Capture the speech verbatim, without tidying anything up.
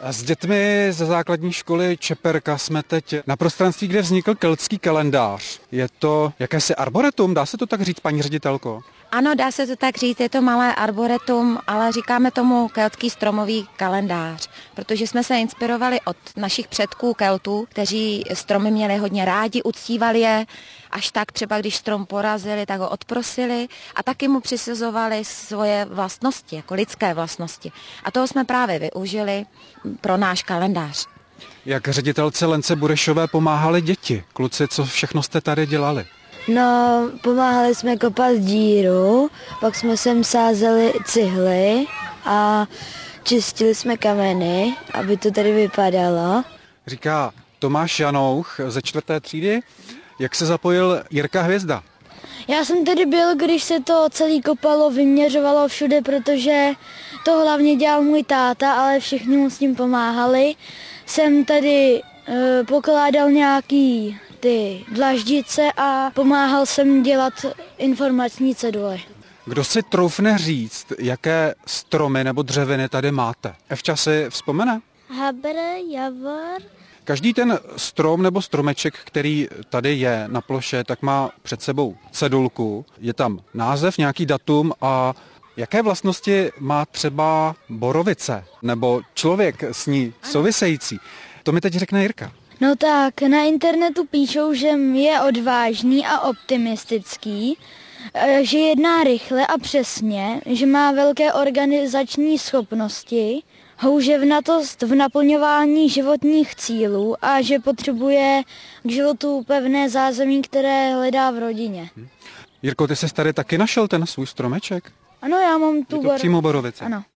S dětmi ze základní školy Čeperka jsme teď na prostranství, kde vznikl keltský kalendář. Je to jakési arboretum, dá se to tak říct, paní ředitelko? Ano, dá se to tak říct, je to malé arboretum, ale říkáme tomu keltský stromový kalendář, protože jsme se inspirovali od našich předků Keltů, kteří stromy měli hodně rádi, uctívali je, až tak třeba když strom porazili, tak ho odprosili a taky mu přisuzovali svoje vlastnosti, jako lidské vlastnosti. A toho jsme právě využili pro náš kalendář. Jak ředitelce Lence Burešové pomáhali děti? Kluci, co všechno jste tady dělali? No, pomáhali jsme kopat díru, pak jsme sem sázeli cihly a čistili jsme kameny, aby to tady vypadalo. Říká Tomáš Janouch ze čtvrté třídy. Jak se zapojil Jirka Hvězda? Já jsem tady byl, když se to celý kopalo, vyměřovalo všude, protože to hlavně dělal můj táta, ale všichni mu s tím pomáhali. Jsem tady e, pokládal nějaký ty dlaždice a pomáhal jsem dělat informační ceduly. Kdo si troufne říct, jaké stromy nebo dřeviny tady máte? Evča si vzpomene? Habr, javor. Každý ten strom nebo stromeček, který tady je na ploše, tak má před sebou cedulku, je tam název, nějaký datum a jaké vlastnosti má třeba borovice nebo člověk s ní související. To mi teď řekne Jirka. No tak, na internetu píšou, že je odvážný a optimistický, že jedná rychle a přesně, že má velké organizační schopnosti, houževnatost v naplňování životních cílů a že potřebuje k životu pevné zázemí, které hledá v rodině. Jirko, ty jsi tady taky našel ten svůj stromeček? Ano, já mám tu Je to přímo borovice. Ano.